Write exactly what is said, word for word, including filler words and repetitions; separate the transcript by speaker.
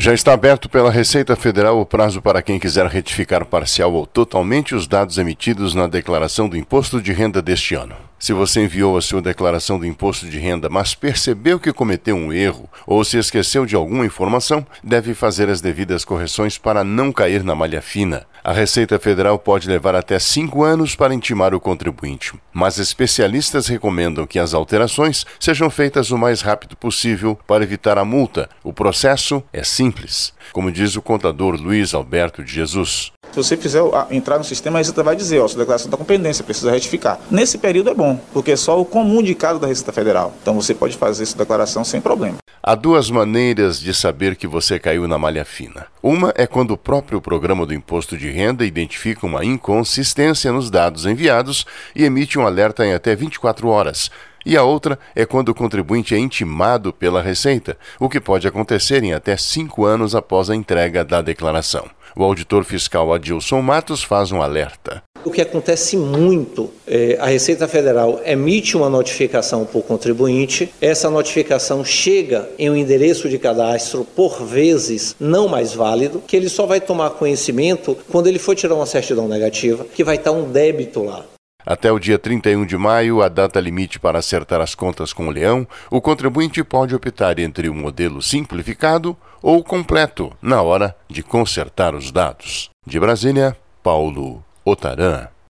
Speaker 1: Já está aberto pela Receita Federal o prazo para quem quiser retificar parcial ou totalmente os dados emitidos na declaração do Imposto de Renda deste ano. Se você enviou a sua declaração do Imposto de Renda, mas percebeu que cometeu um erro ou se esqueceu de alguma informação, deve fazer as devidas correções para não cair na malha fina. A Receita Federal pode levar até cinco anos para intimar o contribuinte, mas especialistas recomendam que as alterações sejam feitas o mais rápido possível para evitar a multa. O processo é simples, como diz o contador Luiz Alberto de Jesus.
Speaker 2: Se você fizer entrar no sistema, a Receita vai dizer, ó, sua declaração está com pendência, precisa retificar. Nesse período é bom, porque é só o comunicado da Receita Federal. Então você pode fazer essa declaração sem problema.
Speaker 1: Há duas maneiras de saber que você caiu na malha fina. Uma é quando o próprio programa do Imposto de Renda identifica uma inconsistência nos dados enviados e emite um alerta em até vinte e quatro horas. E a outra é quando o contribuinte é intimado pela Receita, o que pode acontecer em até cinco anos após a entrega da declaração. O auditor fiscal Adilson Matos faz um alerta.
Speaker 3: O que acontece muito, é, a Receita Federal emite uma notificação para o contribuinte, essa notificação chega em um endereço de cadastro, por vezes não mais válido, que ele só vai tomar conhecimento quando ele for tirar uma certidão negativa, que vai estar um débito lá.
Speaker 1: Até o dia trinta e um de maio, a data limite para acertar as contas com o leão, o contribuinte pode optar entre o modelo simplificado ou completo na hora de consertar os dados. De Brasília, Paulo Otaran.